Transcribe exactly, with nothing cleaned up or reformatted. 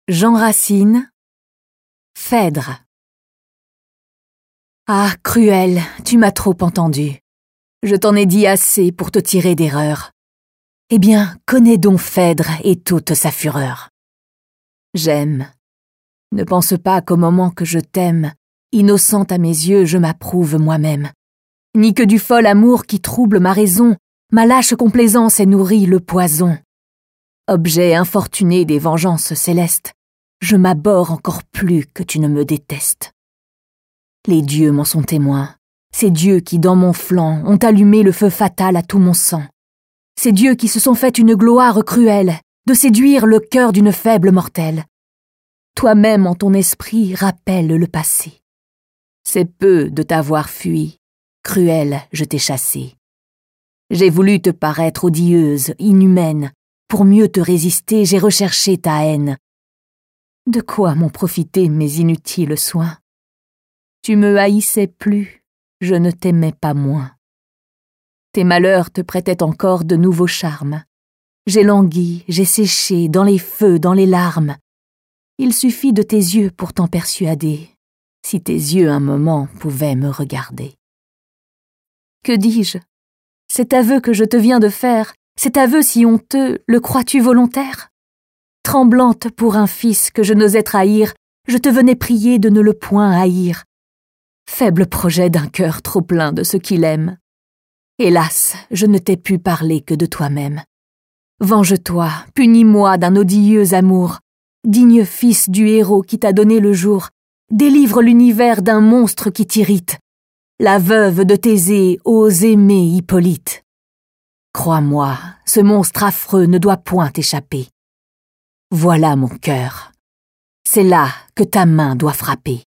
Jean Racine, Phèdre. Ah, cruel, tu m'as trop entendu. Je t'en ai dit assez pour te tirer d'erreur. Eh bien, connais donc Phèdre et toute sa fureur. J'aime. Ne pense pas qu'au moment que je t'aime, innocente à mes yeux, je m'approuve moi-même. Ni que du fol amour qui trouble ma raison, ma lâche complaisance ait nourri le poison. Objet infortuné des vengeances célestes, je m'abhorre encore plus que tu ne me détestes. Les dieux m'en sont témoins, ces dieux qui, dans mon flanc, ont allumé le feu fatal à tout mon sang. Ces dieux qui se sont fait une gloire cruelle de séduire le cœur d'une faible mortelle. Toi-même en ton esprit rappelle le passé. C'est peu de t'avoir fui, cruel, je t'ai chassé. J'ai voulu te paraître odieuse, inhumaine. Pour mieux te résister, j'ai recherché ta haine. De quoi m'ont profité mes inutiles soins? Tu me haïssais plus, je ne t'aimais pas moins. Tes malheurs te prêtaient encore de nouveaux charmes. J'ai langui, j'ai séché, dans les feux, dans les larmes. Il suffit de tes yeux pour t'en persuader, si tes yeux un moment pouvaient me regarder. Que dis-je? Cet aveu que je te viens de faire, cet aveu si honteux, le crois-tu volontaire? Tremblante pour un fils que je n'osais trahir, je te venais prier de ne le point haïr. Faible projet d'un cœur trop plein de ce qu'il aime. Hélas, je ne t'ai pu parler que de toi-même. Venge-toi, punis-moi d'un odieux amour. Digne fils du héros qui t'a donné le jour, délivre l'univers d'un monstre qui t'irrite. La veuve de Thésée ose aimer Hippolyte. Crois-moi, ce monstre affreux ne doit point échapper. Voilà mon cœur. C'est là que ta main doit frapper.